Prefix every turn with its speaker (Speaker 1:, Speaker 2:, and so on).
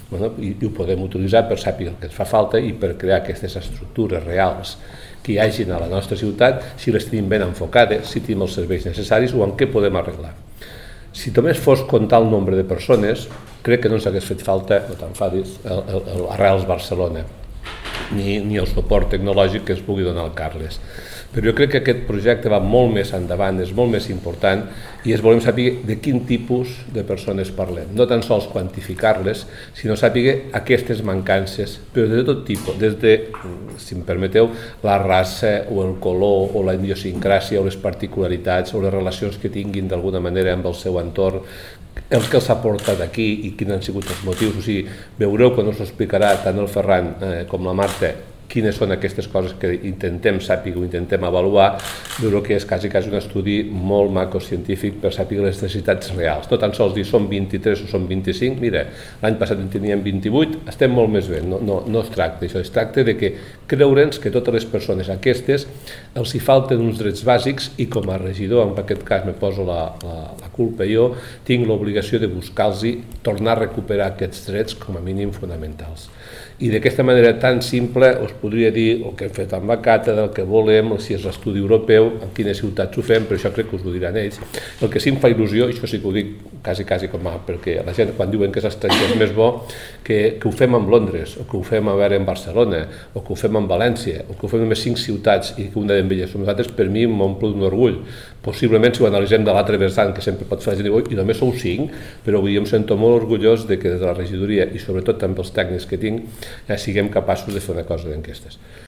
Speaker 1: i ho podem utilitzar per saber el que ens fa falta i per crear aquestes estructures reals que hi hagin a la nostra ciutat, si les tenim ben enfocades, si tenim els serveis necessaris o en què podem arreglar. Si només fos comptar el nombre de persones, crec que no ens hagués fet falta, no t'enfadis, l'Arrels Barcelona, ni el suport tecnològic que es pugui donar al Carles. Però jo crec que aquest projecte va molt més endavant, és molt més important i volem saber de quin tipus de persones parlem. No tan sols quantificar-les, sinó saber aquestes mancances, però de tot tipus, des de, si em permeteu, la raça o el color o la idiosincràsia o les particularitats o les relacions que tinguin d'alguna manera amb el seu entorn, el que els ha portat aquí i quins han sigut els motius. O sigui, veureu quan us ho explicarà tant el Ferran com la Marta quines són aquestes coses que intentem saber o intentem avaluar, veureu que és quasi un estudi molt macrocientífic per saber les necessitats reals. No tan sols dir són 23 o són 25, mira, l'any passat en teníem 28, estem molt més bé, no es tracta d'això, es tracta de que creure'ns que totes les persones aquestes els hi falten uns drets bàsics i com a regidor, en aquest cas me poso la culpa jo, tinc l'obligació de buscar-los i tornar a recuperar aquests drets com a mínim fonamentals. I d'aquesta manera tan simple us podria dir el que hem fet amb la càtedra, el que volem, si és l'estudi europeu, en quines ciutats ho fem, però això crec que us ho diran ells. El que sí em fa il·lusió, i això sí que ho dic quasi com a, perquè la gent quan diuen que és estranger és més bo, que ho fem amb Londres, o que ho fem a veure en Barcelona, o que ho fem amb València, o que ho fem amb 5 ciutats i que una d'elles som nosaltres, per mi m'omple d'un orgull. Possiblement si ho analitzem de l'altre vessant, que sempre pot fer la gent dir, i només sou 5, però avui em sento molt orgullós de que des de la regidoria i sobretot també els tècnics que tinc siguem capaços de fer una cosa d'aquestes.